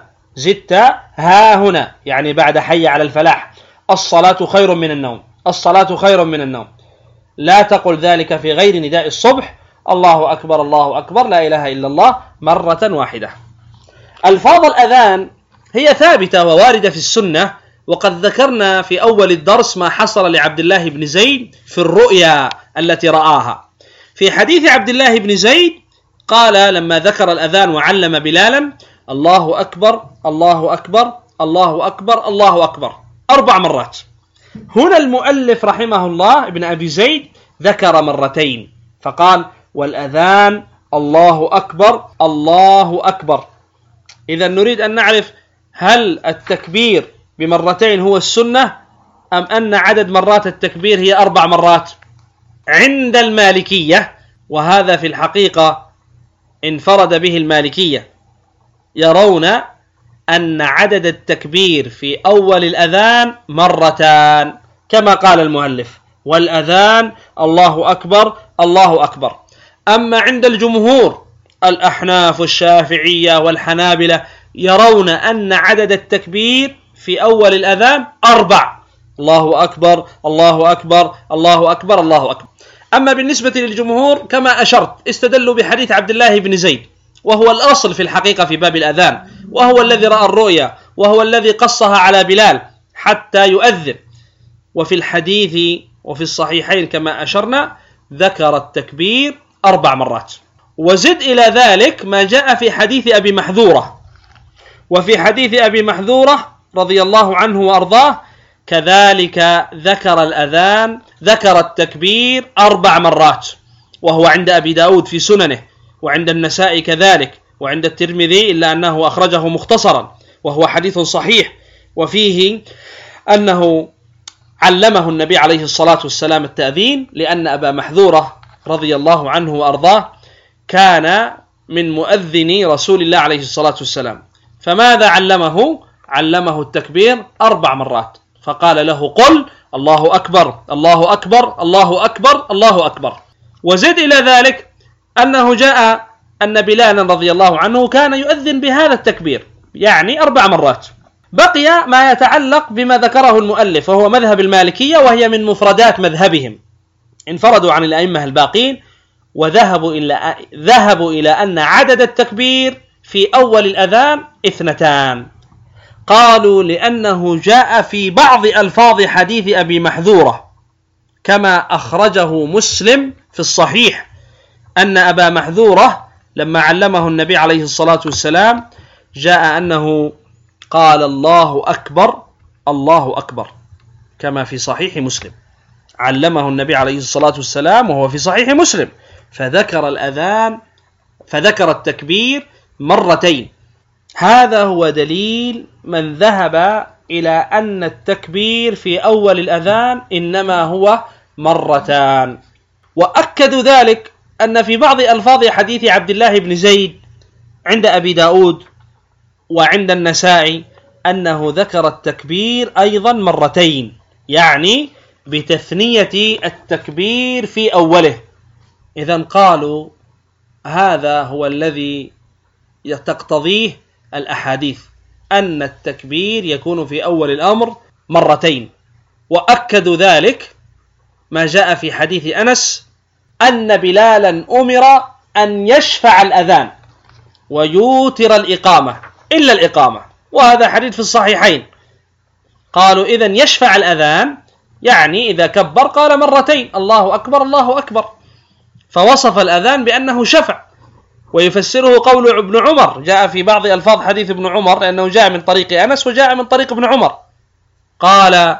ها هنا يعني بعد حي على الفلاح الصلاة خير من النوم، لا تقل ذلك في غير نداء الصبح الله أكبر لا إله إلا الله مرة واحدة. ألفاظ الأذان هي ثابتة وواردة في السنة، وقد ذكرنا في أول الدرس ما حصل لعبد الله بن زيد في الرؤيا التي رآها. في حديث عبد الله بن زيد قال لما ذكر الأذان وعلم بلالا الله أكبر الله أكبر الله أكبر الله أكبر 4 مرات. هنا المؤلف رحمه الله ابن أبي زيد ذكر مرتين فقال والأذان الله أكبر الله أكبر. إذا نريد أن نعرف هل التكبير بمرتين هو السنة أم أن عدد مرات التكبير هي 4 مرات عند المالكية، وهذا في الحقيقة انفرد به المالكية، يرون أن عدد التكبير في أول الأذان 2 مرات كما قال المؤلف والأذان الله أكبر الله أكبر. أما عند الجمهور الأحناف والشافعية والحنابلة يرون أن عدد التكبير في أول الأذان 4 الله أكبر الله أكبر الله أكبر الله أكبر. أما بالنسبة للجمهور كما أشرت استدلوا بحديث عبد الله بن زيد، وهو الأصل في الحقيقة في باب الأذان، وهو الذي رأى الرؤيا، وهو الذي قصها على بلال حتى يؤذن. وفي الحديث وفي الصحيحين كما أشرنا ذكر التكبير 4 مرات. وزد إلى ذلك ما جاء في حديث أبي محذورة، وفي حديث أبي محذورة رضي الله عنه وأرضاه كذلك ذكر الأذان، ذكر التكبير 4 مرات، وهو عند أبي داود في سننه، وعند النسائي كذلك، وعند الترمذي، إلا أنه أخرجه مختصرا، وهو حديث صحيح، وفيه أنه علمه النبي عليه الصلاة والسلام التأذين، لأن أبا محذورة رضي الله عنه وأرضاه كان من مؤذني رسول الله عليه الصلاة والسلام. فماذا علمه؟ علمه التكبير 4 مرات، فقال له قل الله أكبر الله أكبر الله أكبر الله أكبر. وزد إلى ذلك أنه جاء أن بلالا رضي الله عنه كان يؤذن بهذا التكبير، يعني 4 مرات. بقي ما يتعلق بما ذكره المؤلف، وهو مذهب المالكية، وهي من مفردات مذهبهم، انفردوا عن الأئمة الباقين، وذهبوا إلى أن عدد التكبير في أول الأذان 2. قالوا لأنه جاء في بعض ألفاظ حديث أبي محذورة كما أخرجه مسلم في الصحيح أن أبا محذورة لما علمه النبي عليه الصلاة والسلام جاء أنه قال الله أكبر الله أكبر، كما في صحيح مسلم، علمه النبي عليه الصلاة والسلام وهو في صحيح مسلم، فذكر الأذان فذكر التكبير 2. هذا هو دليل من ذهب إلى أن التكبير في أول الأذان إنما هو 2. وأكدوا ذلك أن في بعض ألفاظ حديث عبد الله بن زيد عند أبي داود وعند النسائي أنه ذكر التكبير أيضا 2، يعني بتثنية التكبير في أوله. إذن قالوا هذا هو الذي تقتضيه الأحاديث، أن التكبير يكون في أول الأمر 2. وأكدوا ذلك ما جاء في حديث أنس أن بلالا أمر أن يشفع الأذان ويوتر الإقامة إلا الإقامة، وهذا حديث في الصحيحين. قالوا إذن يشفع الأذان يعني إذا كبر قال 2 الله أكبر الله أكبر، فوصف الأذان بأنه شفع. ويفسره قول ابن عمر، جاء في بعض ألفاظ حديث ابن عمر لأنه جاء من طريق أنس وجاء من طريق ابن عمر، قال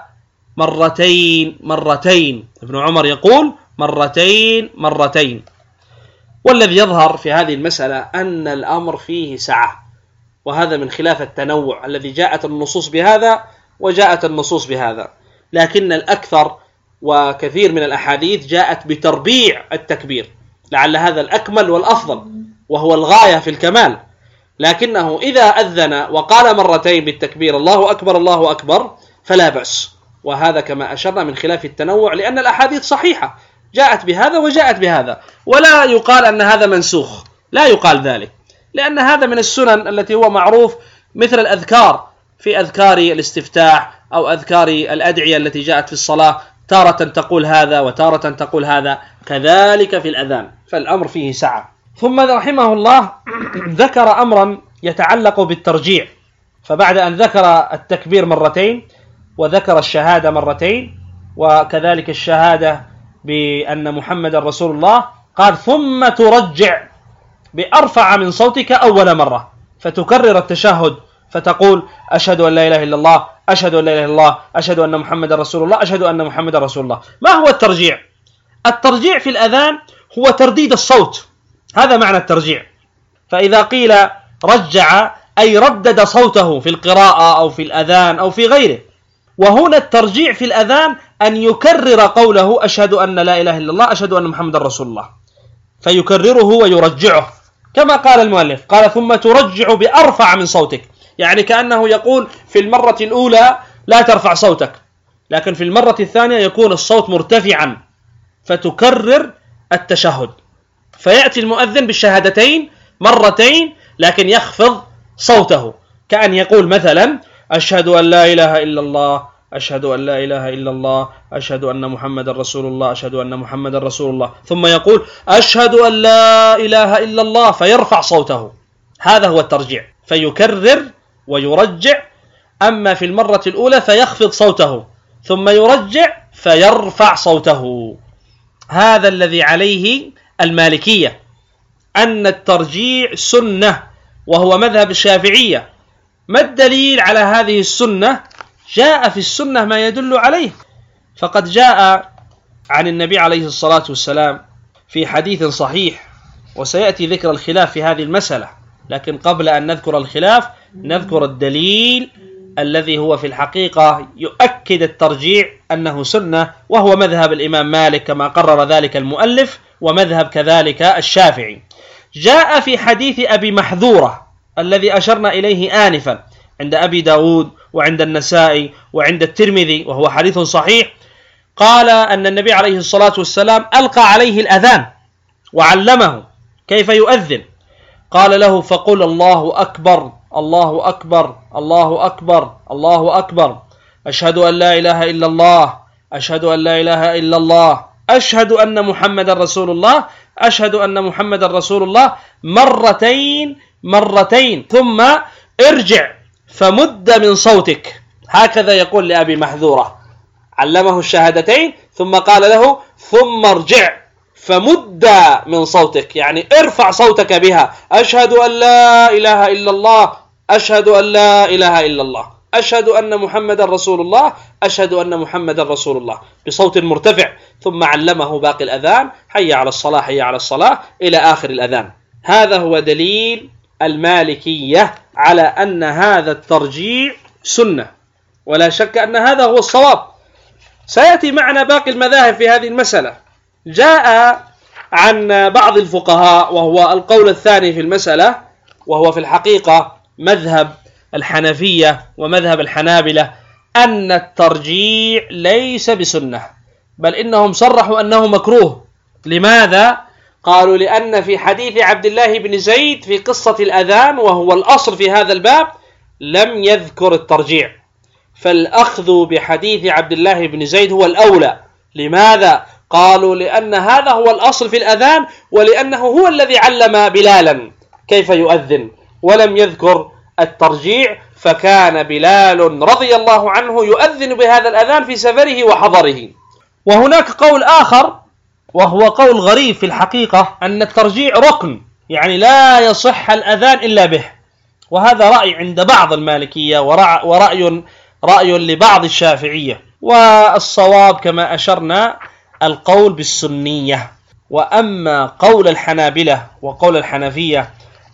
2 ابن عمر يقول 2. والذي يظهر في هذه المسألة أن الأمر فيه سعة، وهذا من خلاف التنوع الذي جاءت النصوص بهذا وجاءت النصوص بهذا، لكن الأكثر وكثير من الأحاديث جاءت بتربيع التكبير، لعل هذا الأكمل والأفضل وهو الغاية في الكمال. لكنه إذا أذن وقال 2 بالتكبير الله أكبر الله أكبر فلا بأس، وهذا كما أشرنا من خلاف التنوع، لأن الأحاديث صحيحة جاءت بهذا وجاءت بهذا، ولا يقال أن هذا منسوخ، لا يقال ذلك، لأن هذا من السنن التي هو معروف، مثل الأذكار في أذكار الاستفتاح أو أذكار الأدعية التي جاءت في الصلاة، تارة تقول هذا وتارة تقول هذا، كذلك في الأذان، فالأمر فيه سعة. ثم رحمه الله ذكر أمرا يتعلق بالترجيع، فبعد أن ذكر التكبير 2 وذكر الشهادة 2 وكذلك الشهادة بأن محمد رسول الله، قال ثم ترجع بأرفع من صوتك أول مرة، فتكرر التشهد فتقول أشهد أن لا إله إلا الله أشهد أن لا إله إلا الله أشهد أن محمد رسول الله أشهد أن محمد رسول الله. ما هو الترجيع؟ الترجيع في الأذان هو ترديد الصوت، هذا معنى الترجيع. فإذا قيل رجع أي ردد صوته في القراءة أو في الأذان أو في غيره. وهنا الترجيع في الأذان أن يكرر قوله أشهد أن لا إله إلا الله أشهد أن محمد رسول الله، فيكرره ويرجعه كما قال المؤلف، قال ثم ترجع بأرفع من صوتك، يعني كأنه يقول في المرة الأولى لا ترفع صوتك، لكن في المرة الثانية يكون الصوت مرتفعا فتكرر التشهد، فيأتي المؤذن بالشهادتين 2 لكن يخفض صوته، كأن يقول مثلا أشهد أن لا إله إلا الله أشهد أن لا إله إلا الله، أشهد أن محمد رسول الله، أشهد أن محمد رسول الله، ثم يقول أشهد أن لا إله إلا الله فيرفع صوته. هذا هو الترجيع، فيكرر ويرجع. أما في المرة الأولى فيخفض صوته ثم يرجع فيرفع صوته. هذا الذي عليه المالكية، أن الترجيع سنة وهو مذهب الشافعية. ما الدليل على هذه السنة؟ جاء في السنة ما يدل عليه، فقد جاء عن النبي عليه الصلاة والسلام في حديث صحيح، وسيأتي ذكر الخلاف في هذه المسألة، لكن قبل أن نذكر الخلاف نذكر الدليل الذي هو في الحقيقة يؤكد الترجيع أنه سنة، وهو مذهب الإمام مالك كما قرر ذلك المؤلف، ومذهب كذلك الشافعي. جاء في حديث أبي محذورة الذي أشرنا إليه آنفا عند أبي داود وعند النسائي وعند الترمذي، وهو حديث صحيح، قال أن النبي عليه الصلاة والسلام ألقى عليه الأذان وعلمه كيف يؤذن. قال له فقل الله أكبر الله أكبر الله أكبر الله أكبر، أشهد أن لا إله إلا الله، أشهد أن لا إله إلا الله، أشهد أن محمد رسول الله، أشهد أن محمد رسول الله، مرتين ثم ارجع فمد من صوتك. هكذا يقول لأبي محذورة، علمه الشهادتين ثم قال له ثم ارجع فمد من صوتك، يعني ارفع صوتك بها، أشهد أن لا إله إلا الله، أشهد أن لا إله إلا الله، أشهد أن محمد رسول الله، أشهد أن محمد رسول الله، بصوت مرتفع. ثم علمه باقي الأذان، حي على الصلاة حي على الصلاة، إلى آخر الأذان. هذا هو دليل المالكية على أن هذا الترجيع سنة، ولا شك أن هذا هو الصواب. سيأتي معنا باقي المذاهب في هذه المسألة. جاء عن بعض الفقهاء، وهو القول الثاني في المسألة، وهو في الحقيقة مذهب الحنفية ومذهب الحنابلة، أن الترجيع ليس بسنة، بل إنهم صرحوا أنه مكروه. لماذا؟ قالوا لأن في حديث عبد الله بن زيد في قصة الأذان، وهو الأصل في هذا الباب، لم يذكر الترجيع، فالأخذ بحديث عبد الله بن زيد هو الأولى. لماذا؟ قالوا لأن هذا هو الأصل في الأذان، ولأنه هو الذي علم بلالا كيف يؤذن، ولم يذكر الترجيع، فكان بلال رضي الله عنه يؤذن بهذا الأذان في سفره وحضره. وهناك قول آخر، وهو قول غريب في الحقيقة، أن الترجيع ركن، يعني لا يصح الأذان إلا به، وهذا رأي عند بعض المالكية ورأي لبعض الشافعية. والصواب كما أشرنا القول بالسنية. وأما قول الحنابلة وقول الحنفية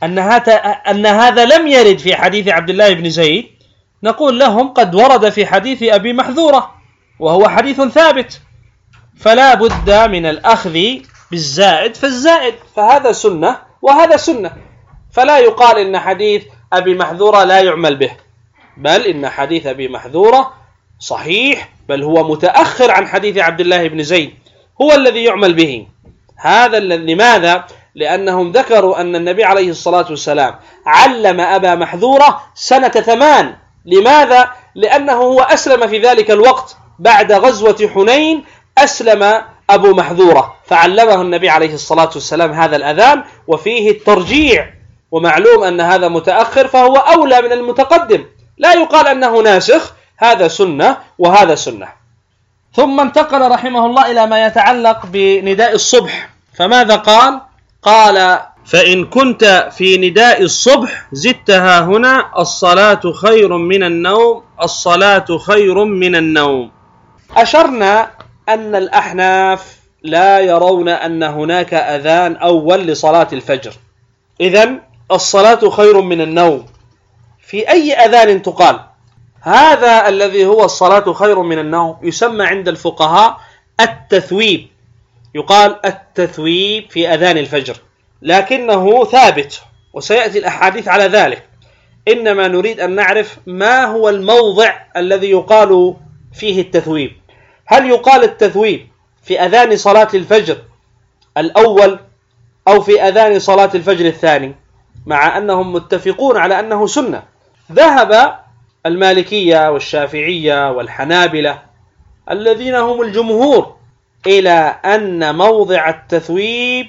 أن هذا لم يرد في حديث عبد الله بن زيد، نقول لهم قد ورد في حديث أبي محذورة، وهو حديث ثابت، فلا بد من الأخذ بالزائد فالزائد، فهذا سنة وهذا سنة، فلا يقال إن حديث أبي محذورة لا يعمل به، بل إن حديث أبي محذورة صحيح، بل هو متأخر عن حديث عبد الله بن زيد، هو الذي يعمل به. هذا لماذا؟ لأنهم ذكروا أن النبي عليه الصلاة والسلام علم أبا محذورة سنة 8. لماذا؟ لأنه هو أسلم في ذلك الوقت، بعد غزوة حنين أسلم أبو محذورة، فعلمه النبي عليه الصلاة والسلام هذا الأذان، وفيه الترجيع، ومعلوم أن هذا متأخر فهو أولى من المتقدم، لا يقال أنه ناسخ، هذا سنة وهذا سنة. ثم انتقل رحمه الله إلى ما يتعلق بنداء الصبح، فماذا قال؟ قال فإن كنت في نداء الصبح زدتها هنا الصلاة خير من النوم، الصلاة خير من النوم. أشرنا أن الأحناف لا يرون أن هناك أذان أول لصلاة الفجر، إذن الصلاة خير من النوم. في أي أذان تقال؟ هذا الذي هو الصلاة خير من النوم يسمى عند الفقهاء التثويب، يقال التثويب في أذان الفجر، لكنه ثابت وسيأتي الأحاديث على ذلك. إنما نريد أن نعرف ما هو الموضع الذي يقال فيه التثويب. هل يقال التثويب في أذان صلاة الفجر الأول أو في أذان صلاة الفجر الثاني؟ مع أنهم متفقون على أنه سنة. ذهب المالكية والشافعية والحنابلة الذين هم الجمهور إلى أن موضع التثويب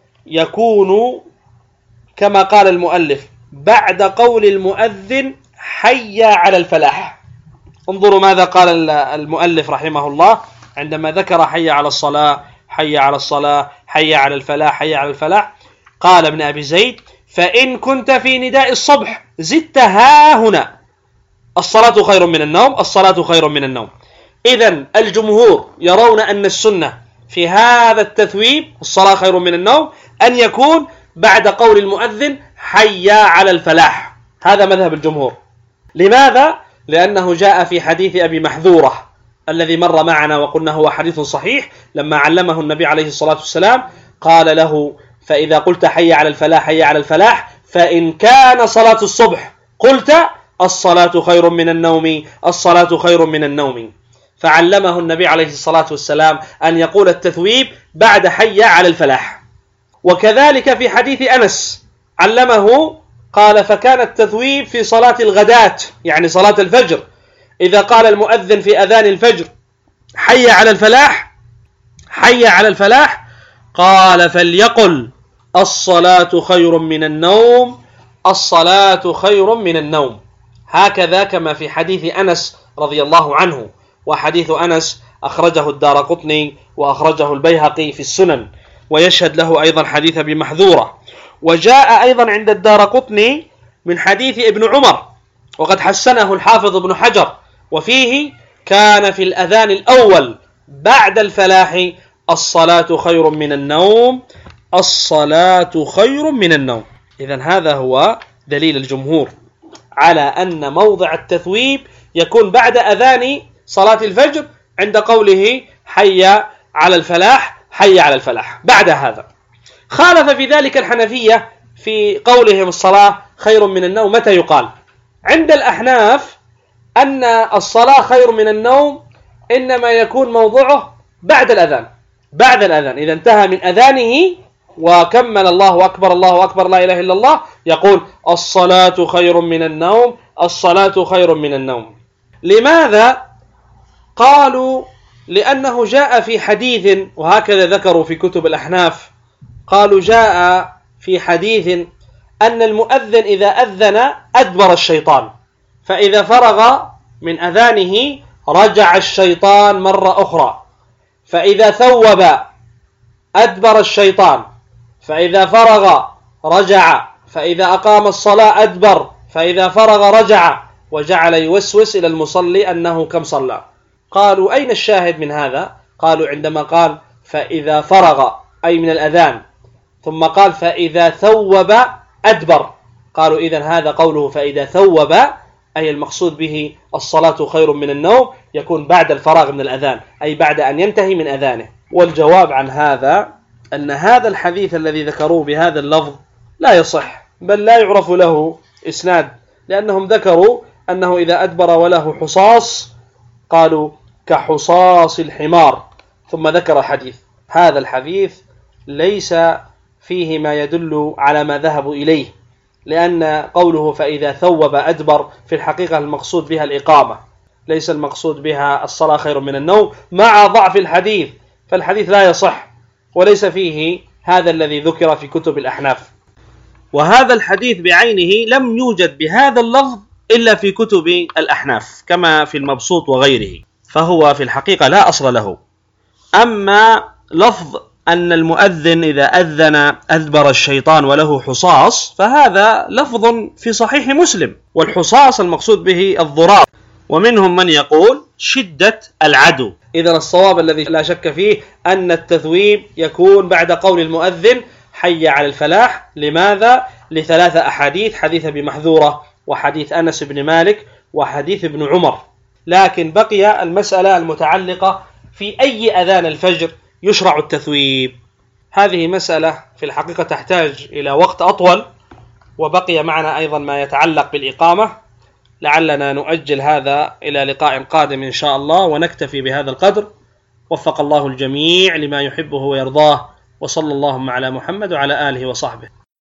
يكون كما قال المؤلف بعد قول المؤذن حي على الفلاح. انظروا ماذا قال المؤلف رحمه الله عندما ذكر حي على الصلاة حي على الصلاة حي على الفلاح حي على الفلاح. قال ابن أبي زيد: فإن كنت في نداء الصبح زدت ها هنا الصلاة خير من النوم الصلاة خير من النوم. إذن الجمهور يرون أن السنة في هذا التثويب الصلاة خير من النوم أن يكون بعد قول المؤذن حي على الفلاح. هذا مذهب الجمهور. لماذا؟ لأنه جاء في حديث أبي محذورة الذي مر معنا وقلنا هو حديث صحيح، لما علمه النبي عليه الصلاة والسلام قال له: فإذا قلت حي على الفلاح حي على الفلاح فإن كان صلاة الصبح قلت الصلاة خير من النوم الصلاة خير من النوم. فعلمه النبي عليه الصلاة والسلام أن يقول التثويب بعد حي على الفلاح. وكذلك في حديث أنس علمه قال: فكان التثويب في صلاة الغداة يعني صلاة الفجر، إذا قال المؤذن في أذان الفجر حي على الفلاح حي على الفلاح قال: فليقل الصلاة خير من النوم الصلاة خير من النوم. هكذا كما في حديث أنس رضي الله عنه، وحديث أنس أخرجه الدارقطني وأخرجه البيهقي في السنن، ويشهد له أيضا حديث أبي محذورة. وجاء أيضا عند الدارقطني من حديث ابن عمر وقد حسنه الحافظ ابن حجر، وفيه: كان في الأذان الأول بعد الفلاح الصلاة خير من النوم الصلاة خير من النوم. إذن هذا هو دليل الجمهور على أن موضع التثويب يكون بعد أذان صلاة الفجر عند قوله حي على الفلاح حي على الفلاح. بعد هذا خالف في ذلك الحنفية في قولهم الصلاة خير من النوم. متى يقال؟ عند الأحناف أن الصلاة خير من النوم إنما يكون موضعه بعد الأذان إذا انتهى من أذانه وكمل الله أكبر الله أكبر لا إله إلا الله يقول الصلاة خير من النوم الصلاة خير من النوم. لماذا؟ قالوا: لأنه جاء في حديث، وهكذا ذكروا في كتب الأحناف، قالوا جاء في حديث أن المؤذن إذا أذن أدبر الشيطان، فإذا فرغ من أذانه رجع الشيطان مرة أخرى، فإذا ثوب أدبر الشيطان، فإذا فرغ رجع، فإذا أقام الصلاة أدبر، فإذا فرغ رجع، وجعل يوسوس إلى المصلي أنه كم صلى. قالوا: أين الشاهد من هذا؟ قالوا: عندما قال فإذا فرغ أي من الأذان، ثم قال فإذا ثوب أدبر، قالوا إذن هذا قوله فإذا ثوب أي المقصود به الصلاة خير من النوم يكون بعد الفراغ من الأذان، أي بعد أن ينتهي من أذانه. والجواب عن هذا أن هذا الحديث الذي ذكروه بهذا اللفظ لا يصح، بل لا يعرف له إسناد، لأنهم ذكروا أنه إذا أدبر وله حصاص قالوا كحصاص الحمار، ثم ذكر الحديث. هذا الحديث ليس فيه ما يدل على ما ذهبوا إليه، لأن قوله فإذا ثوب أدبر في الحقيقة المقصود بها الإقامة، ليس المقصود بها الصلاة خير من النوم، مع ضعف الحديث، فالحديث لا يصح وليس فيه هذا الذي ذكر في كتب الأحناف. وهذا الحديث بعينه لم يوجد بهذا اللفظ إلا في كتب الأحناف كما في المبسوط وغيره، فهو في الحقيقة لا أصل له. أما لفظ أن المؤذن إذا أذن أدبر الشيطان وله حصاص فهذا لفظ في صحيح مسلم، والحصاص المقصود به الضراب، ومنهم من يقول شدة العدو. إذن الصواب الذي لا شك فيه أن التثويب يكون بعد قول المؤذن حي على الفلاح. لماذا؟ لثلاثة أحاديث: حديث أبي محذورة، وحديث أنس بن مالك، وحديث ابن عمر. لكن بقي المسألة المتعلقة في أي أذان الفجر يشرع التثويب. هذه مسألة في الحقيقة تحتاج إلى وقت أطول، وبقي معنا أيضا ما يتعلق بالإقامة، لعلنا نؤجل هذا إلى لقاء قادم إن شاء الله، ونكتفي بهذا القدر. وفق الله الجميع لما يحبه ويرضاه، وصلى اللهم على محمد وعلى آله وصحبه.